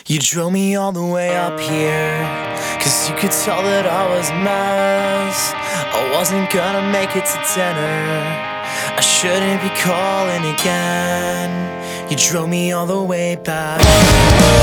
You drove me all the way up here, 'cause you could tell that I was a mess. I wasn't gonna make it to dinner, I shouldn't be calling again. You drove me all the way back.